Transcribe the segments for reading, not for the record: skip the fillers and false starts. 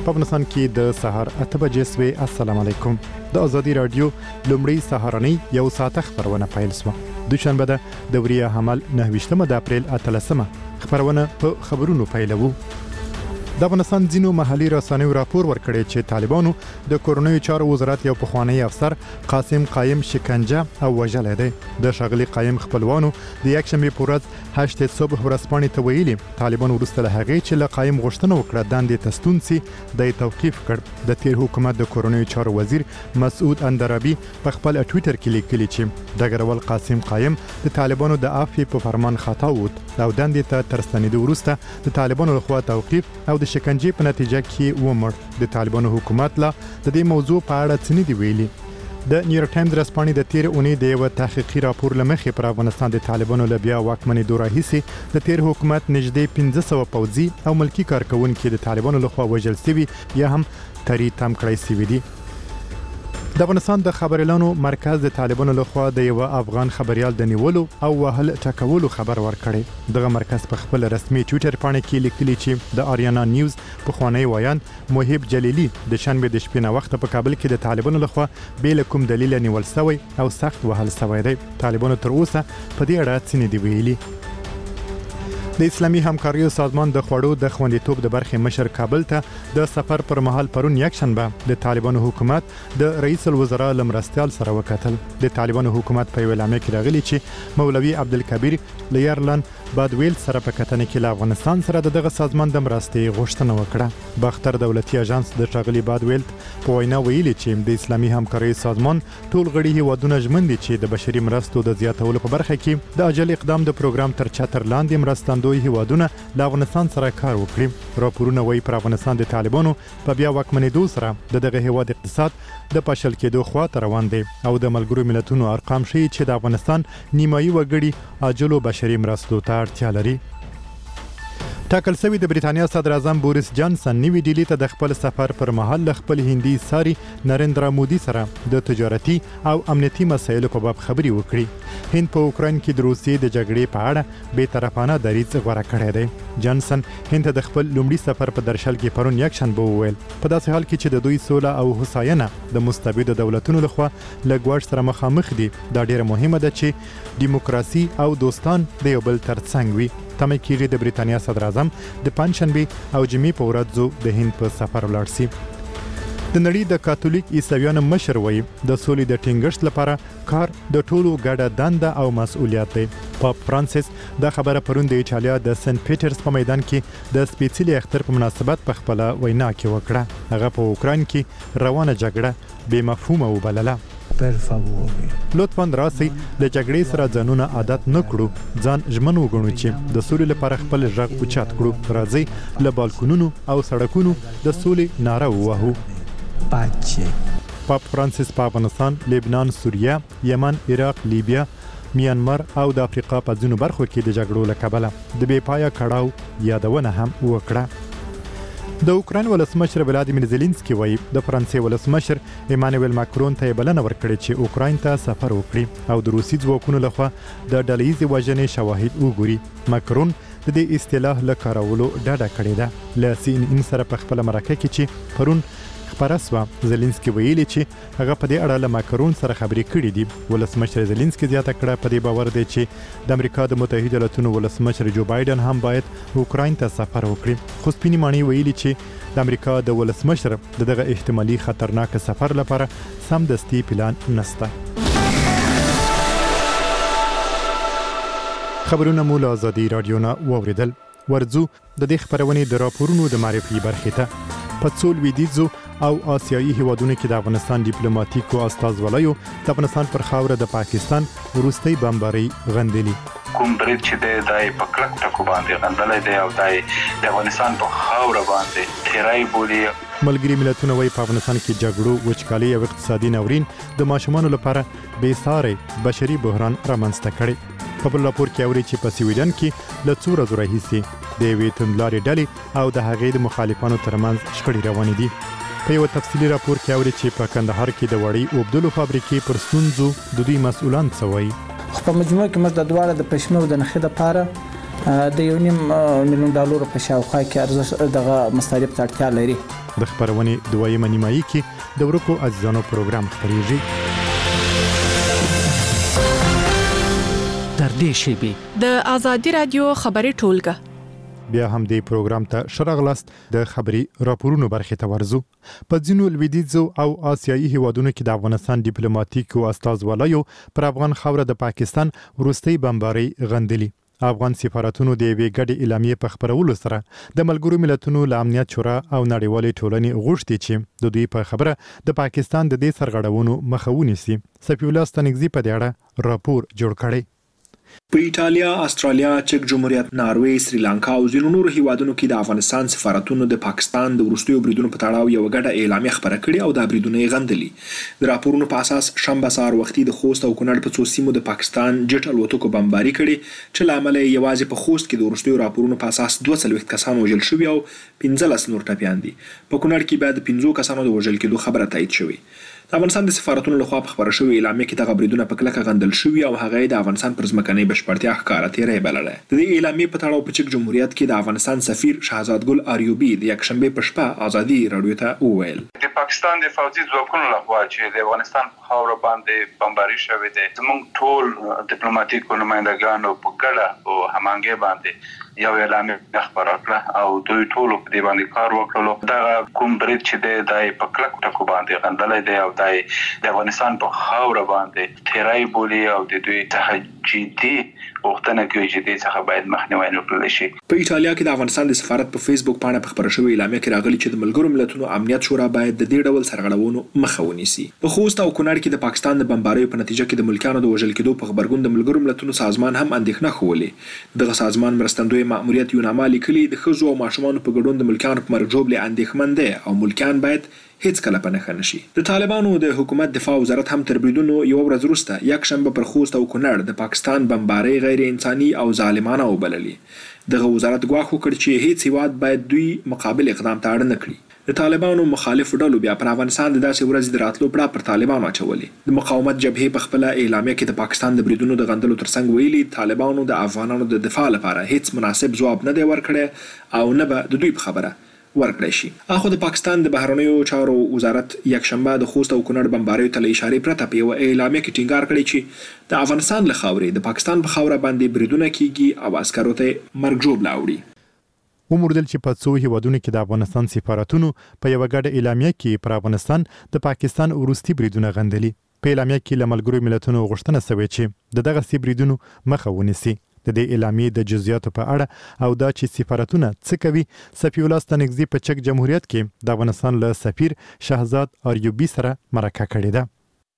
په افغانستان کې د سهار 8 بجې سوي. السلام علیکم. د ازادي رادیو لومړی سهارنۍ یو ساعت خبرونه پیل شوه. دوشنبه د دوریه حمل 9 د اپریل 13 خبرونه په خبرونو پیلوو. د افغانستان ځینو محلي رسنیو راپور ورکړی چې طالبانو د کورنیو چارو وزارت یو پخوانی افسر قاسم قایم شکنجه او وژلی دی. د ښاغلي قایم خپلوانو د یکشنبې په ورځ 8 صبح ورځپاڼې ته ویلي طالبان وروسته له هغې چې له قایم غوښتنه وکړه دندې ته ستون سي د توقیف کړ. د تیر حکومت د کورنیو چارو وزیر مسعود اندرابي په خپل ټویټر کې لیکلي چې ډګروال قاسم قایم د طالبانو د عفو په فرمان خطا ووت او دندې ته تر ستنېدو وروسته د طالبانو لخوا توقیف او د شکنجې په نتیجه کې ومړ. د طالبانو حکومت لا د دې موضوع په اړه څه نه دی ویلي. د نیویارک ټایمز رسپانې د تیر اونۍ د یو تحقیقي راپور لمخې پر افغانستان د طالبانو له بیا واکمنېدو راهیسې د تیر حکومت نږدې 1500 پوځي او ملکی کارکونکي د طالبانو لخوا وژل شوي یا هم تری تم کړی شوي دي. د افغانستان د خبريالانو مرکز د طالبانو لخوا د یو افغان خبريال د نیولو او وهل ټکولو خبر ورکړی. دغه مرکز په خپل رسمي ټویټر باندې کې لیکلي چې د آریانا نیوز په خوانی ویان محب جلیلی د شنبه د شپې نه وخت په کابل کې د طالبانو لخوا بیل کوم دلیل نیول شوی او سخت وهل شوی دی. طالبانو تر اوسه په دې اړه څه نه دی ویلي. د اسلامي همکاریو سازمان د خوړو د خوندیتوب د برخې مشر کابل ته د سفر پر مهال پرون یکشنبه د طالبانو حکومت د رئیس الوزرا لمرستيال سره وکتل. د طالبانو حکومت په اعلامیه کې راغلی چې مولوي عبدالکبیر لیرلن بادویل سره په کتنې کې له افغانستان سره دغه سازمان د مرستې غوښتنه وکړه. باختر دولتي اژانس د ټاغلي بادویل په وینا ویلي چې د اسلامي همکاریو سازمان ټول غړي هیوادونه ژمن دي چې د بشري مرستو د زیاتولو په برخه کې د اجل اقدام د پروګرام تر چتر لاندې مرستندوی هیوادونه له افغانستان سره کار وکړي. راپورونه وايي پر افغانستان د طالبانو په بیا واکمنېدو سره دغه هیواد اقتصاد د پاشل کېدو خواته روان دی او د ملګرو ملتونو ارقام ښیي چې د افغانستان نیمایي وګړي عاجلو بشري مرستو ته اړتیا لري. ټاکل شوی د بریټانیا صدر اعظم بوریس جانسن نیوی ډیلی ته د خپل سفر پر مهال خپل هندي ساري نریندرا مودي سره د تجارتي او امنیتي مسایلو په باب خبري وکړي. هند په اوکراین کې د روسیې د جګړې په اړه بې طرفانه دریځ غوړه کړی دی. جانسن هند ته د خپل لومړي سفر په درشل کې پرون یکشنبه وویل په داسې حال کې چې د دوی سوله او هوساینه د مستبد دولتونو لخوا له ګواښ سره مخامخ دي دا ډیره مهمه ده چې دیموکراسي او دوستان د یو بل ترڅنګ وي. تمه کېږي د بریټانیا صدر اعظم د پنځشنبه او جمعې په ورځ د هند په سفر ولاړ شي. د نړۍ د کاتولیک عیسویانو مشر وایي د سولې د ټینګښت لپاره کار د ټولو ګډه دنده او مسؤلیت دی. پاپ فرانسیس دا خبره پرون د ایټالیا د سنت پیټرز په میدان کې د سپیڅلي اختر په مناسبت په خپل وینا کې وکړه. هغه په اوکراین کې روانه جګړه بې مفهومه وبلله. لطفاً راسي د جګړې سره ځانونه عادت نه کړو. ځان ژمن وګڼو چې د سولې لپاره خپل غږ اوچت کړو. راځي له بالکونونو او سړکونو د سولې ناره ووهو. پاپ فرانسیس په افغانستان، لبنان، سوریه، یمن، عراق، لیبیا، میانمار او د افریقا په ځینو برخو کې د جګړو له کبله د بې پایه کړاو یادونه هم وکړه. د اوکراین ولسمشر ولادیمیر زيلنسکي وایي د فرانسې ولسمشر ایمانوئل ماکرون ته بلنه ورکړې چې اوکراین ته سفر وکړي او د روسي ځواکونو لخوا د ډلهییزې وژنې شواهد وګوري. ماکرون د دې اصطلاح له کارولو ډډه کړې ده. له CNN سره په خپل مرکه کې چې پرون خبره شوه زيلنسکي ویلي چې هغه په دې اړه له ماکرون سره خبرې کړې دي. ولسمشر زيلنسکي زیاته کړه په دې باور دی چې د امریکا د متحده ایالاتونو ولسمشر جو بایدن هم باید اوکراین ته سفر وکړي. خو سپینې ماڼۍ ویلي چې د امریکا د ولسمشر دغه احتمالي خطرناک سفر لپاره سمدستي پلان نشته. خبرونه مو له ازادي رادیو نه واوریدل. ورځو د دې خبرونې د راپورونو د معرفي برخې ته په څو لویدیځو او آسیایي هیوادونو کې د افغانستان ډیپلوماټیکو استازولیو د افغانستان پر خاوره د پاکستان وروستۍ بمباري غندلي. کوم برید چې د په کلک ټکو باندې غندلای دی او د افغانستان په خاوره باندې تیرای بولی. ملګري ملتونه وايي په افغانستان کې جګړو، وچکالي او اقتصادي ناورین د ماشومانو لپاره بې ساري بشري بحران رامنځته کړي. په بل راپور کې اوري چې په سویډن کې له څو ورځو راهیسې د یوې توندلارې ډلې او د هغې د مخالفانو ترمنځ شخړې روانې دي. په یو تفصیلي راپور کې اوري چې په کندهار کې د وړۍ اوبدلو فابریکې پر ستونزو د دوی مسؤلان څه وایي. په مجموع کې موږ د دواړه د پښمنو د نخښې لپاره د $1.5 میلیون په شاوخوا کې ارزښت دغه مصارف ته اړتیا لري. د خبرونې دویمه نیمایي کې د ورکو عزیزانو پروګرام خپریږي. تر دې شیبې د آزادي رادیو خبري ټولګه بیا هم د پروګرام ته شرغلاست د خبري راپورونو برخې ته ورزو. په ځینو لویدیځو او آسیایي هیوادونو کې د افغانستان ډیپلوماټیکو استازوالایو پر افغان خاوره د پاکستان وروستۍ بمباري غندلي. افغان سفارتونو د یوې ګډې اعلامیې په خبرولو سره د ملګرو ملتونو له امنیت شورا او نړیوالې ټولنې غوښتي چې د دوی په خبره د پاکستان د دې سرغړونو مخه ونیسي. سفی الله ستانګزي په دې اړه راپور جوړ کړی. په ایټالیا، استرالیا، چک جمهوریت، ناروې، سریلانکا او ځینو نورو هیوادونو کې د افغانستان سفارتونو د پاکستان د وروستیو بریدونو په تړاو یو ګډه اعلامیه خبره کړې او دا بریدونه یې غندلي. د راپورونو په اساس شنبه سهار وختي د خوست او کونړ په څو سیمو د پاکستان جټ الوتکو بمباري کړې چې له امله یوازې په خوست کې د وروستیو راپورونو په اساس 42 کسان وژل شوي او 15 نور ټپیان دي. په کونړ کې بیا د 15 کسانو د وژل کېدو خبره تایید شوې. د افغانستان د سفارتونو لخوا په خبره شوې اعلامیه کې دغه بریدونه په کلکه غندل شوي او هغه د افغانستان پر ځمکنۍ بشپړتیا ښکاره تېری بلله. د دې اعلامیې په تړاو په چک جمهوریت کې د افغانستان سفیر شهزاد ګل آریوبي د یکشنبه په شپه آزادي رادیو ته وویل د پاکستان د فوجي ځواکونو لخوا چې د افغانستان په خاوره باندې بمباري شوې ده، زموږ ټول ډیپلوماټیکو نمائندګانو په ګډه او هماهنګۍ باندې یو اعلامیه خبره کړه او دوی ټول په دې باندې کار وکړلو. دا کوم برید چې د په کلکو ټکو باندې غندلې ده او د افغانستان په خاوره باندې تیرای بولی او د دوی څخه جدي وختونه کوي چې دې څخه باید مخنیوي وکړل شي. په ایټالیا کې د افغانستان د سفارت په فیسبوک باندې په خبره شوې اعلامیه کې راغلي چې د ملګرو ملتونو امنیت شورا باید د دې ډول سرغړونو مخه ونیسي. په خوست او کونړ کې د پاکستان د بمباریو په نتیجه کې د ملکیانو د وژل کېدو په خبرګون د ملګرو ملتونو سازمان هم اندېښنه ښولې. دغه سازمان مرستندوی مأموریت یوناما لیکلي د ښځو او ماشومانو په ګډون د ملکیانو په مرګ ژوبلې اندېښمن دی او ملکیان باید هیڅ کله په نښه نشي. د طالبانو د حکومت دفاع وزارت هم تر بریدونو یو ورځ وروسته یکشنبه پر خوست او کونړ د پاکستان بمبارۍ غیر انساني او ظالمانه وبللې. دغه وزارت ګواښ وکړ چې هیڅ هیواد باید دوی مقابل اقدام ته اړ نه کړي. د طالبانو مخالف ډلو بیا پر افغانستان د داسې ورځې د راتلو پړه پر طالبانو اچولې. د مقاومت جبهې په خپل اعلامیه کې د پاکستان د بریدونو د غندلو ترڅنګ ویلي طالبانو د افغانانو د دفاع لپاره هیڅ مناسب ځواب نه دی ورکړی او نه به د دوی په خبره ورکړی شي. اخو د پاکستان د بهرنیو چارو وزارت یکشنبه د خوست او کونړ بمباریو ته له اشارې پرته په یوه اعلامیه کې ټینګار کړی چې د افغانستان له خاورې د پاکستان په خاوره باندې بریدونه کیږي او عسکرو ته مرګ ژوبله اوړي. وموردل چې په څو هیوادونو کې د افغانستان سفارتونو په یو ګډه اعلامیه کې پر افغانستان د پاکستان وروستي بریدونه غندلي. په اعلامیه کې له ملګرو ملتونو غوښتنه شوې چې دغه بریدونو مخه ونیسي. د دې اعلامیې د جزئیاتو په اړه او دا چې سفارتونه څه کوي، سفی الله ستانګزي په چک جمهوریت کې د افغانستان له سفیر شهزاد آریوبي سره مرکه کړې ده.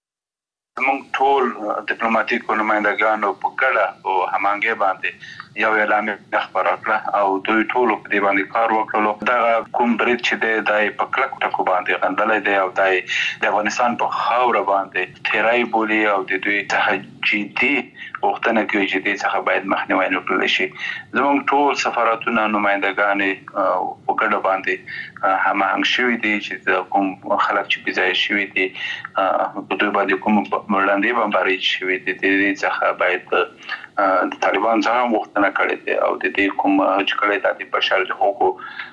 زموږ ټول ډیپلوماټیکو نمائندګانو په ګډه او هماهنګۍ باندې یو اعلامیه خبره کړه او دوی ټول په دې باندې کار وکړلو. دا کوم برید چې د په کلکو ټکو باندې غندلې ده او د افغانستان په خاوره باندې تیرای بولی او د دوی څخه جدي وختونه کوي چې دې څخه باید مخنیوي وکړل شي. زموږ ټول سفارتونه نمائندګانې په ګډه باندې هماهنګ شوي دي چې کوم خلک چې بځای شوي دي په دوی باندې کوم وړاندې بمباري شوي دي دې څخه باید د طالبان څخه وختونه کړي دي او د دې کوم چې کړي د بشر حقوقو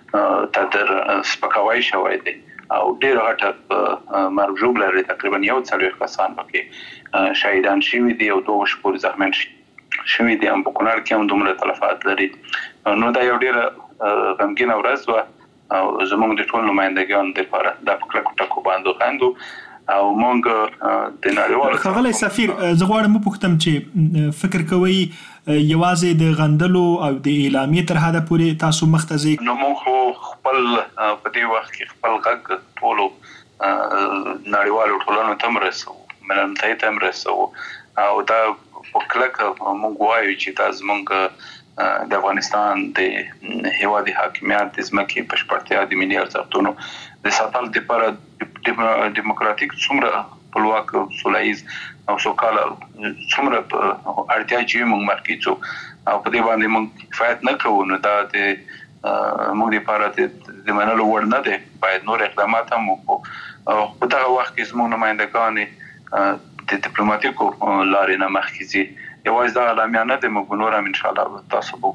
تر سپکاوی شوی دی او ډېر غټه مرګ ژوبله لري. تقریبا 40 کسان پکې شهیدان شوي دي او 2 شپور زخمیان شوي دي. هم په کونړ کې هم دومره تلفات لري. نو دا یو ډېر غمګینه ورځ وه او زموږ د ټول نمائندګانو دپاره دا په کلکو ټکو باندې غندو او موږ د نړیوالو ښاغلی سفیر زه غواړم وپوښتم چې فکر کوئ یوازې د غندلو او د اعلامیې تر حده پورې تاسو مخته ځئ؟ نو موږ خپل په دې وخت کې خپل غږ ټولو نړیوالو ټولنو ته رسوو، ملتونو ته رسوو او دا په کلکه موږ وایو چې دا زموږ د افغانستان د هیواد حاکمیت د ځمکې بشپړتیا د ملي ارزښتونو د ساتلو لپاره دیموکراتیک څومره خپلواک سولهییز او سوکاله څومره اړتیا چې موږ مرکزو او په دې باندې موږ کفایت نه کوو. نو دا د موږ لپاره د منلو وړ نه دی. باید نور اقدامات هم وکړو. په دغه وخت کې زموږ نمائندګان د ډیپلوماټیکو لارې نه مخکې ځي. یوازې دا اعلامیه نه دی، موږ نور هم انشاءالله تاسو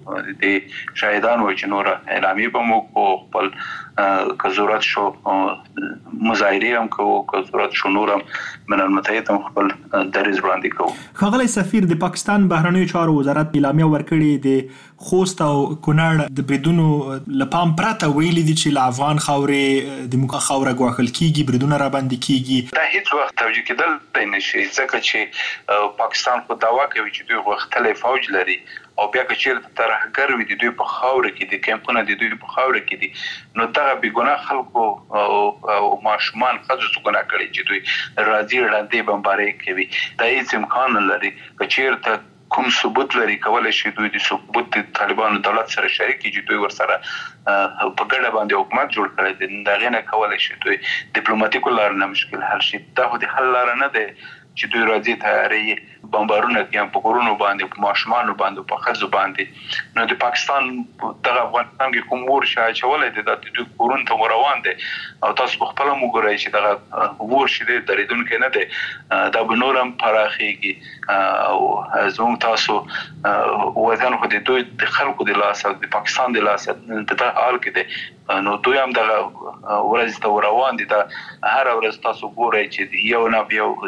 د شاهدان و چې نور اعلامیه به مو کو خپل که ضرورت شو مظاهره هم کوو که ضرورت شو نور هم من المتحد هم خپل دریځ وړاندې کوو. ښاغلی سفیر د پاکستان بهرنیو چارو وزارت اعلامیه ورکړې د خوست او کونړ د بریدونو له پام پرته ویلي دي چې له افغان خاورې د موږ خاوره ګواښل کیږي، بریدونه راباندې کیږي. دا هیڅ وخت توجیه کېدل نه شي ځکه چې پاکستان خو دعوا کوي چې دوی غوښتلی فوج لري او بیا که چیرته ترهګر وي د دوی په خاوره کې دي، کیمپونه د دوی په خاوره کې دي، نو دغه بېګناه خلکو او ماشومان ښځو څه ګناه کړي چې دوی راځي ړندې بمبارۍ کوي. دا هیڅ امکان نه لري. که چیرته کوم ثبوت لري کولی شي دوی د ثبوت د طالبانو دولت سره شریک کړي چې دوی ورسره په ګډه باندې حکومت جوړ کړی دی، د هغې نه کولی شي دوی ډیپلوماتیکو لارو نه مشکل حل شي. دا خو د حل لاره نه دی چې دوی راځي تیارې بمبارونه کوي په کورونو باندې، په ماشومانو باندې، په ښځو باندې. نو د پاکستان دغه افغانستان کې کوم اور چې اچولی دی دا د دوی کورونو ته روان دی او تاسو په خپله هم وګورئ چې دغه اور چې دی درېدونکی نه دی، دا به نور هم پراخېږي او زموږ تاسو وطن خو د دوی د خلکو د لاسه د پاکستان د لاسه د دغه حال کې دی، نو دوی هم دغه ورځ ته روان دي. دا هره ورځ تاسو ګورئ چې یو نه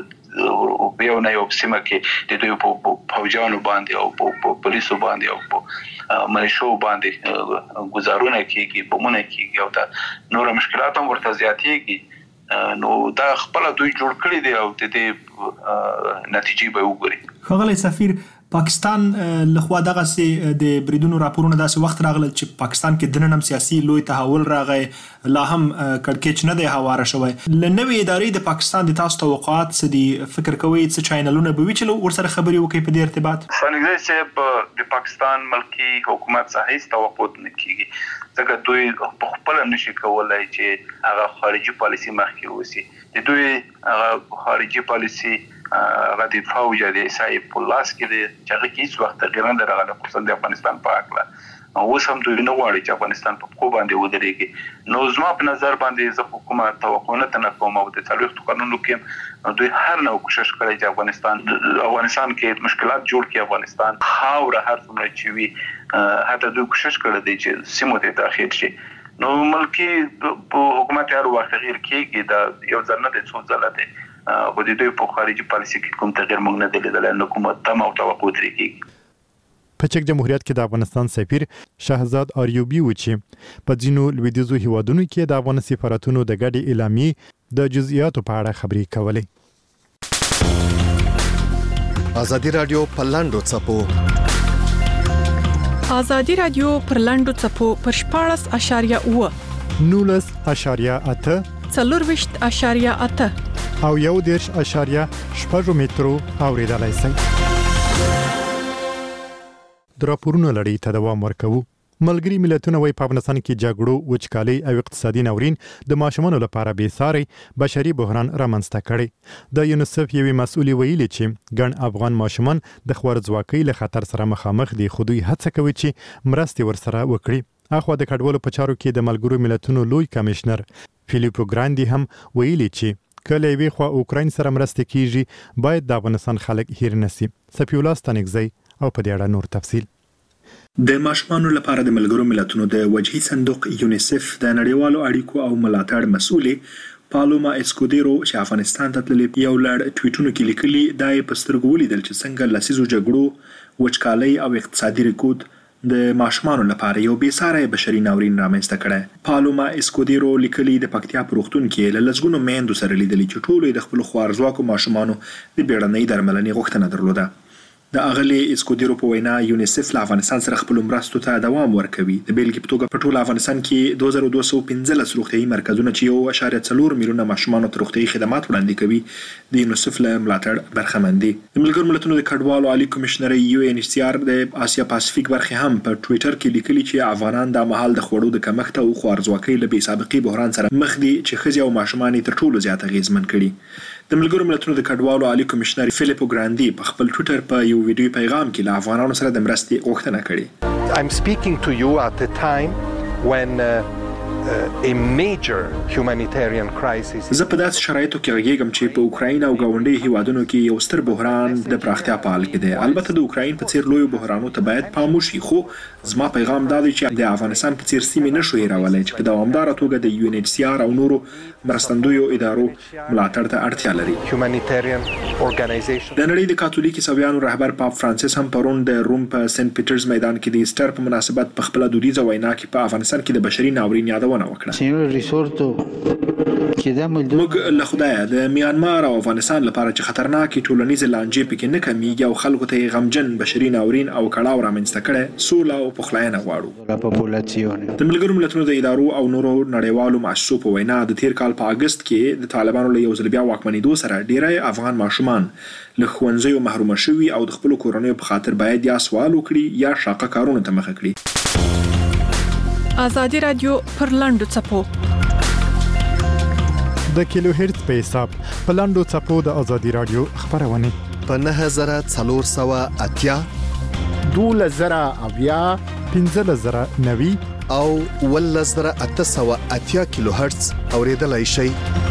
یو نه یو سیمه کې د دوی په فوجانو باندې او په پولیسو باندې او په ملیشو باندې ګزارونه کېږي، بمونه کېږي او دا نور مشکلات هم ورته زیاتېږي. نو دا خپله دوی جوړ کړي دي او د دې نتیجې به وګوري. ښاغلی سفیر، پاکستان لخوا دغسې د بریدونو راپورونه داسې وخت راغلل چې پاکستان کې دننه هم سیاسي لوی تحول راغی، لا هم کړکېچ نه دی هواره شوی. له نوې ادارې د پاکستان د تاسو توقعات څه دي؟ فکر کوئ څه چینلونه به وي چې ورسره خبرې وکړئ په دې ارتباط؟ ثانیګزی صاحب، د پاکستان ملکي حکومت څخه هیڅ توقع نه کېږي ځکه دوی په خپله نشي کولی چې هغه خارجي پالیسي مخکې یوسي. د دوی هغه خارجي پالیسي هغه د فوج د صاحب په لاس کې دی چې هغه کې هیڅ وخت تغیر نه راغلی خصوصا د افغانستان په هکله. اوس هم دوی نه غواړي چې افغانستان په پښو باندې ودرېږي. نو زما په نظر باندې زه حکومت توقع نه کوم او د څلوېښتو کلونو کې دوی هر نوع کوشش کړی چې افغانستان کې مشکلات جوړ کړي. افغانستان خاوره هر څومره چې وي حتی دوی کوشش کړی دی چې سیمو ته داخل شي. نو ملکي حکومت هر وخت تغیر کېږي، دا یو ځل نه دی څو ځله دی، خو د دوی په خارجي پالیسي کې کوم تغیر موږ نه دی لیدلی، نه کومه تمه او توقع ترې کېږي. په چک جمهوریت کې د افغانستان سفیر شهزاد آریوبي و چې په ځینو لویدیځو هیوادونو کې د افغان سفارتونو د ګډې اعلامیې د جزئیاتو په اړه خبرې کولې. ازادي رادیو په لاندو څپو ازادي رادیو پر لاندو څپو پر 14.8 19.8 40.8 او 1.8 مترو اوریدلای شئ. د راپورونو لړۍ ته دوام ورکوو. ملګري ملتونه وايي په افغانستان کې جګړو، وچکالۍ او اقتصادي ناورین د ماشومانو لپاره بېساري بشري بحران رامنځته کړی. د یونیسف یوې مسؤلې ویلي چې ګڼ افغان ماشومان د خوارځواکۍ له خطر سره مخامخ دي، خو دوی هڅه کوي چې مرستې ورسره وکړي. اخوا د کډوالو په چارو کې د ملګرو ملتونو لوی کمشنر فیلیپو ګراندي هم ویلي چې کله یوې خوا اوکراین سره مرسته کیږي باید د افغانستان خلک هیر نسی. سپیولا ستانګزی او په دې اړه نور تفصیل. د ماشومانو لپاره د ملګرو ملتونو د وجهي صندوق یونیسف د نړیوالو اړیکو او ملاتړ مسؤلې پالوما اسکودیرو چې افغانستان ته تللې یو لړ ټویټونو کې لیکلي دا یې په سترګو ولیدل چې څنګه لسیزو جګړو، وچکالۍ او اقتصادي رکود د ماشومانو لپاره یو بېساری بشري ناورین رامنځته کړی. پالوما اسکودیرو لیکلي د پکتیا په روغتون کې له لسګونو میندو سره لیدلي چې ټولو یې د خپلو خوارځواکو ماشومانو د بیړنۍ درملنې غوښتنه درلوده. د اغلی اسکودیرو په وینا یونیسف له افغانستان سره خپل مرستو ته دوام ورکوي. د بیلګې په توګه په ټول افغانستان کې 2215 روغتیايي مرکزونه چې 1.4 میلیونه ماشومانو ته روغتیايي خدمات وړاندې کوي د یونیسف له ملاتړ برخمن دي. د ملګرو ملتونو د کډوالو عالی کمشنر UNHCR د آسیا پاسفیک برخه هم په ټوئیټر کې لیکلي چې افغانان د مهال د خوړو د کمښت او خوارځواکۍ له بې سابقې بحران سره مخ دي چې ښځې او ماشومان تر ټولو زیات اغېزمن کړي. د ملګرو ملتونو د کډوالو عالی کمشنر فیلیپو ګراندي په خپل ټوئیټر په یو ویډیو پیغام کې له افغانانو سره د مرستې غوښتنه کړې. I'm speaking to you at a time when a major humanitarian crisis. زه په داسې شرایطو کې غږیږم چې په اوکراین او ګاونډي هیوادونو کې یو ستر بحران د پراختیا په حال کې دی. البته د اوکراین په څیر لوی بحرانونو ته باید پام وشي، خو زما پیغام دا دی چې د افغانستان په څیر سیمې نشو هیرولای چې په دوامداره توګه د UNHCR او نورو مرستندویو ادارو ملاتړ ته اړتیا لري. Humanitarian organization. د نړۍ د کاتولیک عیسویانو رهبر پاپ فرانسیس هم پرون د روم په سنت پیټرز میدان کې د ایسټر په مناسبت په خپل دودیزه وینا کې په افغانستان کې د بشري ناورین یادونه وکړه. موږ له خدایه د میانمار او افغانستان لپاره چې خطرناکې ټولنیزې لانجې پکې نه کمیږي او خلکو ته غمجن بشري ناورین او کړاو رامنځته کړي سوله او پخلاینه غواړو. د ملګرو ملتونو د ادارو او نورو نړیوالو مؤسسو په وینا د تیر کال په اگست کې د طالبانو له یو ځل بیا واکمنېدو سره ډیری افغان ماشومان له ښوونځیو محروم شوي او د خپلو کورنیو په خاطر باید یا سوال وکړي یا شاقه کارونو ته مخه کړي. ازادي رادیو پر لاندو چپو د کیلو هرتز په حساب په لاندو چپو د ازادي رادیو خبرونه په 9480 2000 15090 او 1880 کیلو هرتز اوریدلای شئ.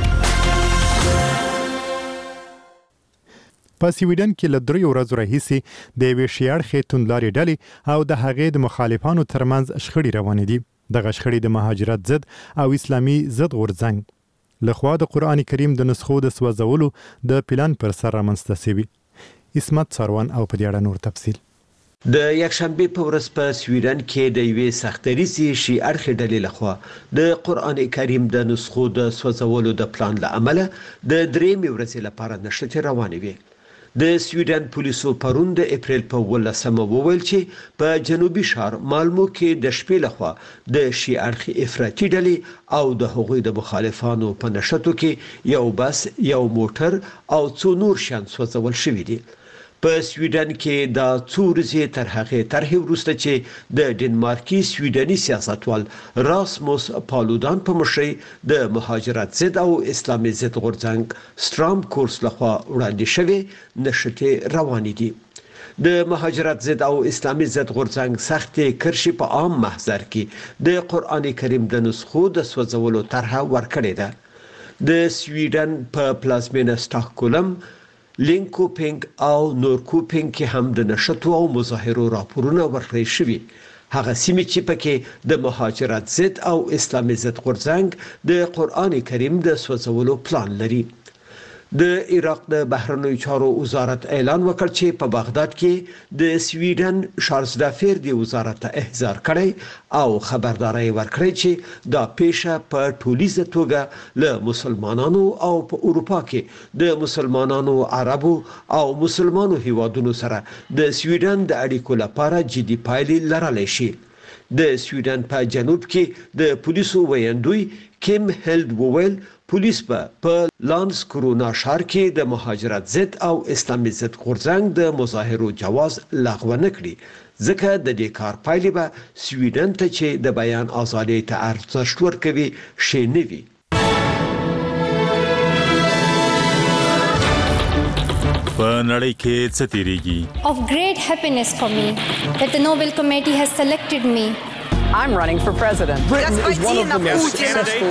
په سویډن کې له 3 ورځې راهیسې د یوې شیاړخې توندلارې ډلې او د هغې د مخالفانو ترمنځ شخړې روانې دي. دغه شخړې د مهاجرت ضد او اسلامي ضد غورځنګ لخوا د قرآن کریم د نسخو د سوځولو د پلان پر سر رامنځته شوي. اسمت ساروان او په دې اړه نور تفصیل. د یکشنبه په ورځ په سویډن کې د یوې سختریزي شي اړخې ډلې لخوا د قرآن کریم د نسخو د سوځولو د پلان له امله د 3 ورځې لپاره نشته روانې وي. د سویډن پولیسو پرون د اپریل په 18 وویل چې په جنوبي ښار مالمو کې د شپې لخوا د شي اړخې افراطي ډلې او د هغوی د مخالفانو په نشټو کې یو بس، یو موټر او څو نور شیان سوځول شوي دي. په سویډن کې دا څو ورځې تر هغې طرحې وروسته چې د ډنمارکي سویډني سیاستوال راسموس پالودان په مشرۍ د مهاجرت ضد او اسلامي ضد غورځنګ سترام کورس لخوا وړاندې شوې نشټې روانې دي. د مهاجرت ضد او اسلامي ضد غورځنګ سختې کرښې په عام محضر کې د قرآن کریم د نسخو د سوځولو طرحه ورکړې ده. د سویډن په پلازمینه سټاکهولم، لینکوپینګ او نورکوپینګ کې هم د نشټو او مظاهرو راپورونه ورکړل شوي. هغه سیمې چې پکې د مهاجرت ضد او اسلامي ضد غورځنګ د قرآن کریم د سوځولو پلان لري. د عراق د بهرنیو چارو وزارت اعلان وکړ چې په بغداد کې د سویډن شارلزدافیر دی وزارت ته احضار کړی او خبرداري ورکړی چې دا پیښه په ټولیزه توګه له مسلمانانو او په اروپا کې د مسلمانانو، عربو او مسلمانو هیوادونو سره د سویډن د اړیکو لپاره جدي پایلې لرلی شي. د سویډن په جنوب کې د پولیسو ویاندوی کیم هیلد وویل پولیس په لانس کرونا ښار کې د مهاجرت ضد او اسلامي ضد غورځنګ د مظاهرو جواز لغوه نه کړي، ځکه د دې کار پایلې به سویډن ته چې د بیان ازادۍ ته ارزښت ورکوي ښې نه وي. په نړۍ کې څه تیریږي؟ Of great happiness for me that the Nobel Committee has selected me. I'm running for president. Britain is one of the most successful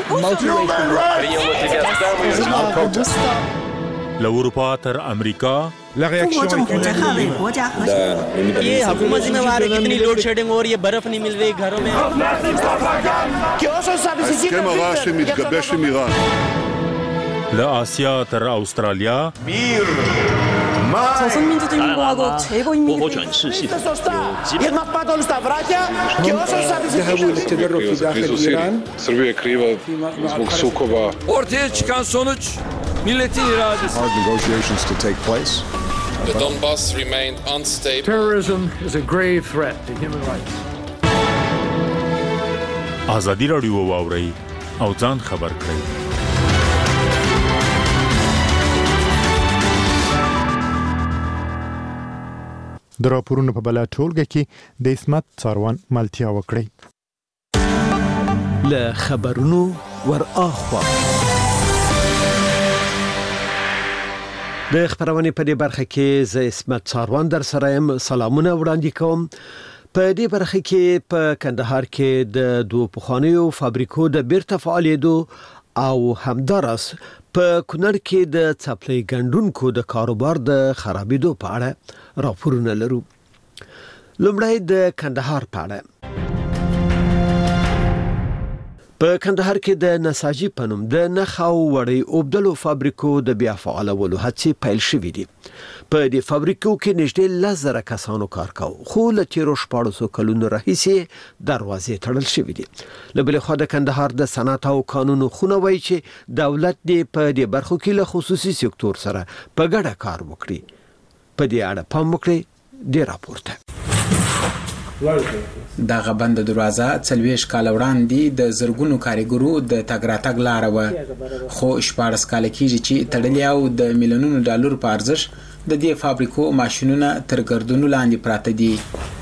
multiracial له اروپا تر امریکا ये हुकूमत जिम्मेवार है, कितनी load shedding हो रही है, बर्फ नहीं मिल रही घरों में. הסכם הרע שמתגבש עם איראן. لآسیا تر استرالیا 조선민주주의인공화국 최고인민이 Srbija je kriva zbog sukoba. Ortaya çıkan sonuç milletin iradesi. Hard negotiations to take place. The Donbass remained unstable. Terrorism is a grave threat to human rights. ازادي راډیو واوري او ځان خبر کړئ. د راپورونو په بلا ټولګه کې د اسمت ساروان ملتیا وکړي. له خبرونو ور اخوا د خبرونه په دې برخه کې ز اسمت ساروان در سره سلامونه وړاندې کوم. په دې برخه کې په کندهار کې د دوه پخوانیو فابریکو د بیرته فعالیدو او همدارس په کونړ کې د څپلۍ ګڼډونکو د کاروبار د خرابېدو په اړه راپورونه لرو. لومړی د کندهار په اړه. په کندهار کې د نساجي په نوم د نخ او وړۍ اوبدلو فابریکو د بیا فعالولو هڅې پیل شوې دي. په دې فابریکو کې نږدې 10,000 کسانو کار کاوه، خو له تیرو 14 کلونو راهیسې دروازې تړل شوې دي. له بلې خوا د کندهار د صنعت او قانونو خونه وایي چې دولت دې په دې برخو کې له خصوصي سکتور سره په ګډه کار وکړي. په دې اړه پام وکړئ د راپورته. دغه بند دروازه 40 کال وړاندې د زرګونو کارګرو د تګ راتګ لار و، خو 14 کال کېږي چې تړلې او د میلیونونو ډالر په ارزښت د دې فابریکو ماشینونه تر ګردونو لاندې پراته دي.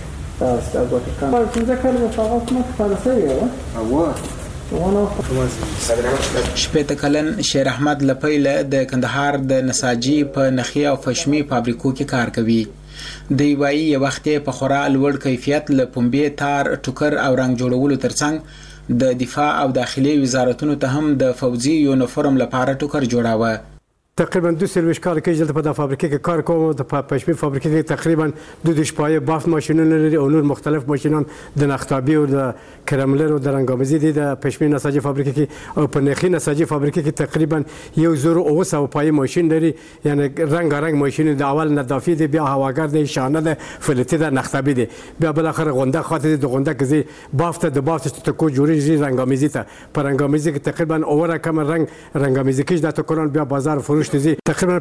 شپېته کلن شیر احمد لپیله د کندهار د نساجي په نخي او فشمي فابریکو کې کار کوي. دی وایي یو وخت په خورا لوړ کیفیت له پنبې، تار، ټوکر او رنګ جوړولو ترڅنګ د دفاع او داخلي وزارتونو ته هم د فوزي یونیفورم لپاره ټوکر جوړاوه. تقریبا 22 کال کې دلته په فابریکه کې کار کوم. د پښمې فابریکه کې تقریبا 2 شپایه بافت ماشینونه لري او نور مختلف ماشینان د نختابي او د کرملر او د رنګامیزي دي. د پښمې نساجي فابریکه کې او په نخي نساجي فابریکه کې تقریبا 1,000 پای ماشین لري، یعنی رنګ ماشین د اول نظافي دي، بیا هواګر دي، شانه ده، فلټي ده، نختابي دي، بیا بل اخر غونډه خاطر د غونډه کې بافت د بافت ته کو جوړیږي رنګامیزي ته. په رنګامیزي کې تقریبا اوره کم رنګامیزي کې د ټکران بیا بازار تقریبا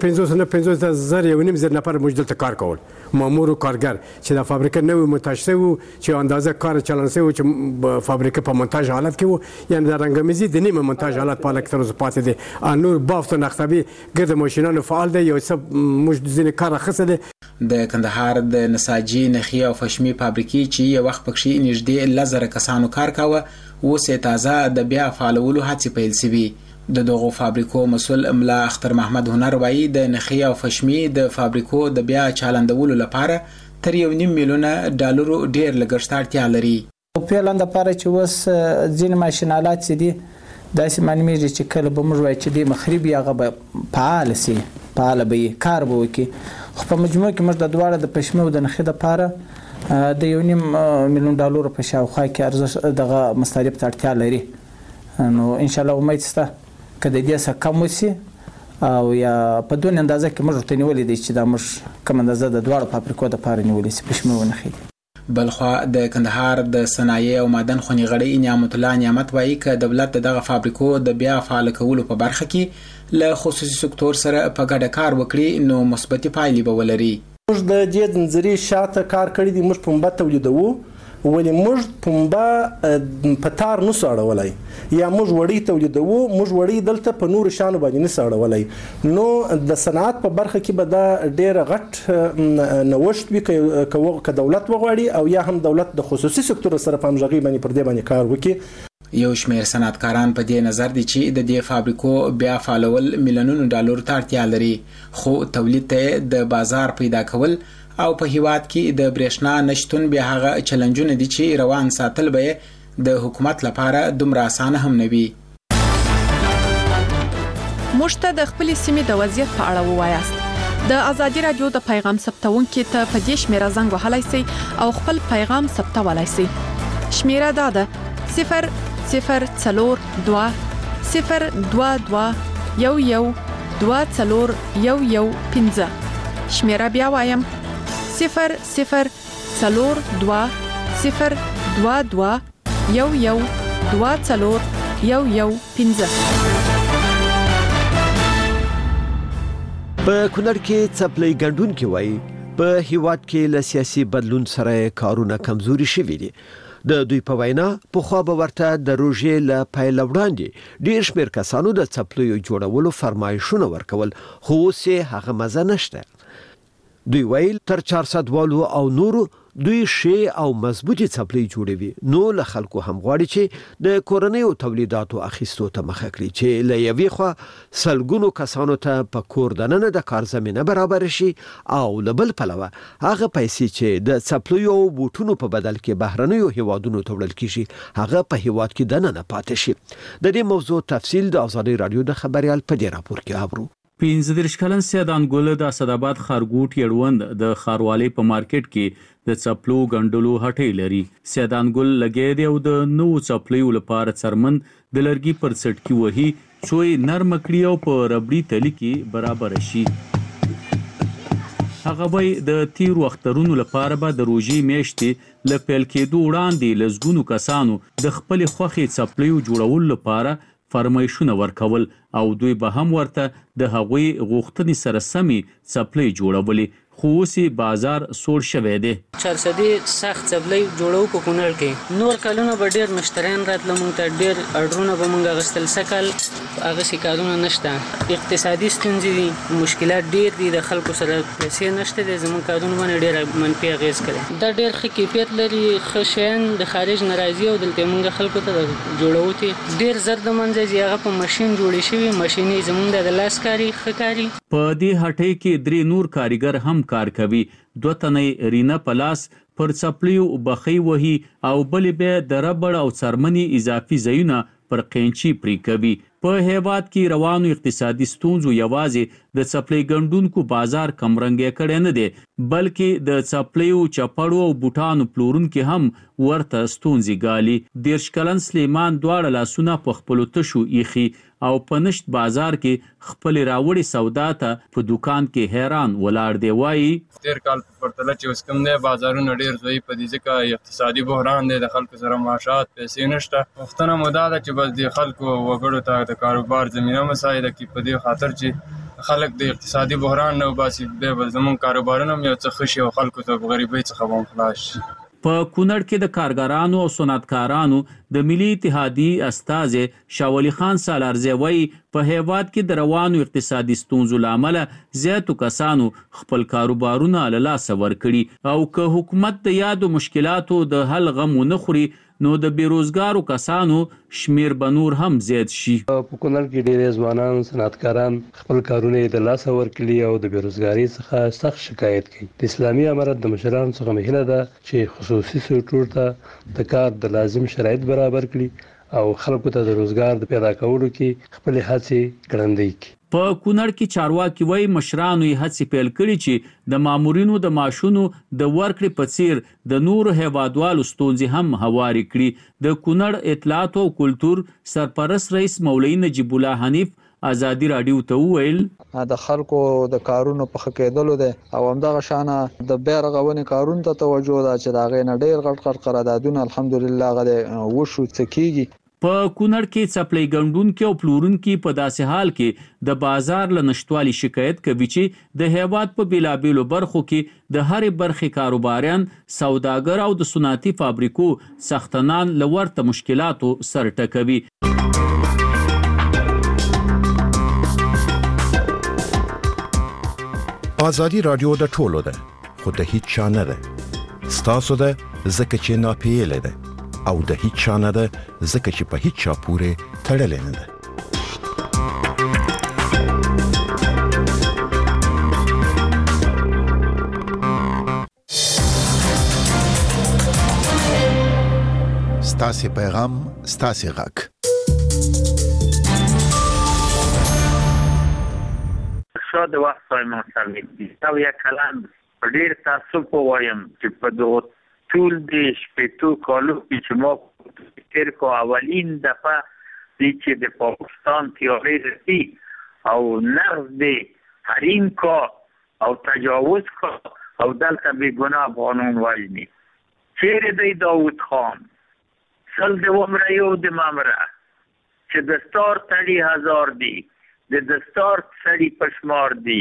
550 یو نیم زر نفر موجود ته کار کول، مامور او کارګر چې د فابریکه نوې مونتاژ شوی چې اندازه کار چلن شوی چې فابریکه په مونتاژ حالت کې وو، یعنی د رنګامیزي د نیمه مونتاژ حالت په لکه تر اوسه پاتې دي. نور بافت او نختابي ګرد ماشینانو فعال دي، یو څه موږ ځینې کار اخیسته دي. د کندهار د نساجي نخي او فشمي فابریکې چې یو وخت پکې نږدې 10,000 کسانو کار کاوه، اوس یې تازه د بیا فعالولو هڅې پیل شوي. د دغو فابریکو مسؤل ملا اختر محمد هنر وایي د نخي او فشمي د فابریکو د بیا چالندولو لپاره تر 1.5 میلیون ډالر ډیر لګښت اړتیا لري. په پلان د لپاره چې وس ځین ماشینالات دي داسې معلومیږي چې کله به موږ وایو چې د مخربي هغه به فعال به کار به وکړي، خو په مجموع کې موږ د دواړه د پښمې او د نخي لپاره د 1.5 میلیون ډالر په شاوخوا کې ارزښت دغه مصارف ته اړتیا لري. نو ان شاء الله امید شته کله دې څه کم وسی او یا په دون اندازه کې موږ ته نیولې دي چې دا موږ کوم اندازه د دواړو فابریکو د پاره نیولې سي پښمه ونه خېدي. بلخوا د کندهار د صنایع او معدن خونی غړي نعمت الله نعمت وایي ک دولت دغه فابریکو د بیا فعال کولو په برخه کې له خصوصي سکتور سره په ګډه کار وکړي نو مثبت پایلې به ولري. موږ د دې نظریې شاته کار کړی دی، موږ پنبه تولیدوو ولې موږ پنبه په تار نه ساړولای یا موږ وړي تولیدوو، موږ وړي دلته په نور شانو باندې نه ساړولای. نو د صنعت په برخه کې به دا ډېر غټ نوښت وي که دولت وغواړي او یا هم دولت د خصوصي سکتور سره په همغږي باندې پر دې باندې کار وکړي. یو شمېر صنعتکاران په دې نظر دي چې د دې فابریکو بیا فعالول میلیونونو ډالر ته اړتیا لري، خو تولید ته د بازار پیدا کول او په هیواد کې د برېښنا نشټون به هغه چیلنجونه دي چې روان ساتل به د حکومت لپاره دومره اسانه هم نه وي. مشته د خپل سیمې د وضعیت په اړه ووایاست. د ازادي رادیو د پیغام ثبتونکو ته په دې شمیره زنګ وهلای شئ او خپل پیغام ثبتولای شئ. شمیره دا ده 002 022 11 2 شمیره بیا وایم 002 022 11 2 په کونړ کې څپلۍ ګڼډونکي وایي په هیواد کې له سیاسي بدلون سره کارونه کمزوري شوي دي. د دوی په وینا پخوا به ورته د روژې له پیل وړاندې ډېر شمېر کسانو د څپلیو جوړولو فرمایشونه ورکول، خو اوس یې هغه مزه نشته. دوی ویل تر 400 والو او نورو دوی شی او مضبوطی څپلۍ جوړوي. نو له خلکو هم غواړي چې د کورنیو تولیداتو اخیستو ته مخه کړي چې له یوې خوا سلګونو کسانو ته په کور دننه د کار زمینه برابر شي او له بل پلوه هغه پیسې چې د څپلیو او بوټونو په بدل کې بهرنیو هیوادونو ته وړل کیږي هغه په هیواد کې دننه پاتې شي. د دې موضوع تفصیل د آزادۍ رادیو د خبريال په دې راپور کې اورو. 15 کلن سیدان ګل د اسداباد خارګوټ یړوند د خاروالي په مارکیټ کې د چپلو غندلو هټۍ لري. سیدان ګل لګې دی او د نو چپلیو لپاره څرمن د لرګي پر سټ کې وਹੀ څوې نرم کړی او په ربړي تلی کې برابر شي. هغه وای د تیر وخترونو لپاره به د روزي میاشتې ل پیل کېدو وړاندې لزګونو کسانو د خپل خوخي چپلیو جوړول لپاره فرمایشونه ورکول او دوی به هم ورته د هغوی غوښتنې سره سمي چپلۍ جوړولې. خو اوسې بازار سوړ شوی دی. چارسدي سخت چپلۍ جوړو په کونړ کې نور کلونه به ډېر مشتریان راتله مونږ ته ډېر اډرونه به مونږ اخیستل. سږ کال هغسې کارونه نشته. اقتصادي ستونزې دي مشکلات ډېر دي د خلکو سره پیسې نشته دی. زموږ کارونه باندې ډېر منفي اغېز کوي. دا ډېر ښه کیفیت لري ښه شیان د خارج نه راځي او دلته مونږ خلکو ته جوړو ته ډېر زر د منځه ځي. هغه په ماشین جوړې شوي ماشینې زموږ د لاس کاري ښه کاري. په دې هټۍ کې 3 نور کاریګر هم کار کوي. 2 تنې رینا پلاس پر چپلیو بخي وهي او بلې به د ربړ او څرمنې اضافي ځایونه پر قینچي پرې کوي. په هیواد کې روانو اقتصادي ستونزو یوازې د چپلۍ ګندونکو بازار کمرنګ کړي نه دي بلکې د چپلیو چپړو او بوټانو پلورونکو هم ورته ستونزې ګالي. 13 کلن سلیمان دواړه لاسونه په خپل تشو ایخي او په نشت بازار کې خپل راوړي سودا ته په دکان کې حیران ولاړ دی. وایي 13 کال په پرتله چې اوس کوم دی بازارونه ډیر ضعیف دي ځکه اقتصادي بحران دی. د خلکو سره معاشات پیسې نشته. وختونه مودا ده چې بس د خلکو وګړو ته د کاروبار زمينه مساعده کی په دې خاطر چې خلک د اقتصادي بحران نه وباسي به زمون کاروبارونه یو څه خشي او خلکو ته غریبۍ څخه هم خلاص شي. په کونړ کې د کارګرانو او صنعتکارانو د ملي اتحادیې استاذ شاولی خان سالارزی وایي په هیواد کې د روانو اقتصادي ستونزو لامل زیاتو کسانو خپل کاروبارونه له لاسه ورکړي او که حکومت د یادو مشکلاتو د حل غم ونه خوري نو د بیروزګارو کسانو شمیر به نور هم زیات شي. په کونړ کې ډېر ځوانان صنعتکاران خپل کارونه د لاسه ورکړي او د بیروزګارۍ څخه سخت شکایت کوي. د اسلامي امارت د مشرانو څخه مهیله ده چې خصوصي سکتور ته د کار د لازم شرایط برابر کړي او خلکو ته د روزګار د پیدا کولو کې خپل هڅې ګړندۍ کړي. په کونړ کې چارواکي وایي مشرانو یې هڅې پیل کړي چې د مامورینو د معاشونو د ورکړې په څیر د نورو هیوادوالو ستونزې هم هواري کړي. د کونړ اطلاعات او کلتور سرپرست رئیس مولوي نجیب الله حنیف آزادی رادیو ته وویل د خلکو د کارونو په خکېدلو ده او همدغه شانه د بیرغونې کارونو ته توجه ده چې دا غي نه ډېر غټ قراردادونه الحمدلله غره وشو څکیږي. په کونړ کې چپلۍ ګندونکو او پلورونکو په داسې حال کې د بازار له نشټوالي شکایت کوي چې د هیواد په بیلابیلو برخو کې د هرې برخې کاروباریان سوداګر او د صنعتي فابریکو سختنان له ورته مشکلاتو سر ټکوي. آزادی رادیو د ټولو ده خو د هیڅ چا نه ده. ستاسو ده ځکه چې ناپیېلې ده او د هیڅ چا نه ده ځکه چې په هیڅ چا پورې تړلې نه ده. ستاسې پیغام ستاسې غږ. شاید وخت های منسلک دي او یک کلم ډیر تعصب وایم چې په دغه ټول د شپېتو کالو کې چې ما فکر کو اولین دفعه دی چې د پاکستان تیاری رسی او نقض د حریم کا او تجاوز کا او دلته بیگناه قانون وجنی چیرې دی داود خان سل دوم ریو د ممره چې دستار تړي هزار دی د دستار سړي پشمار دی.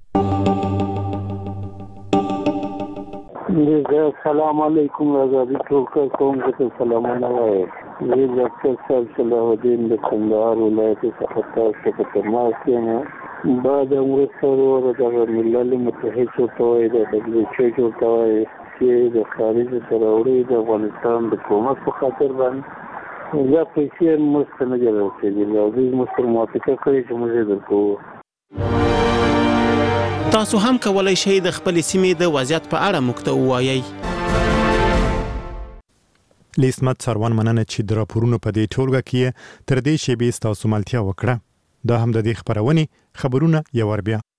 السلام علیکم آزادی ټول قوم ته سلامونه وایم. زه ډاکټر صاحب صلاح الدین د کندهار ولایت څخه تاسو ته تماس کوم. بعد مرسته ورو د ملل متحد ته وایي د WHO ته وایي پیسې د خارج سره وړي د افغانستان د حکومت په خاطر باندې دا پیسې موږ ته نه دي رسېدلې او دوی موږ سره موافقه کړې چې موږ یې درکوو. تاسو هم کولای شئ د خپل سیمې د وضعیت په اړه موږ ته ووایئ. لیسمت سروان مننه چې د راپورونو په دې ټولګه کې تر دې شیبې ستاسو ملتیا وکړه. دا هم د دې خبرونه یو ور بیا.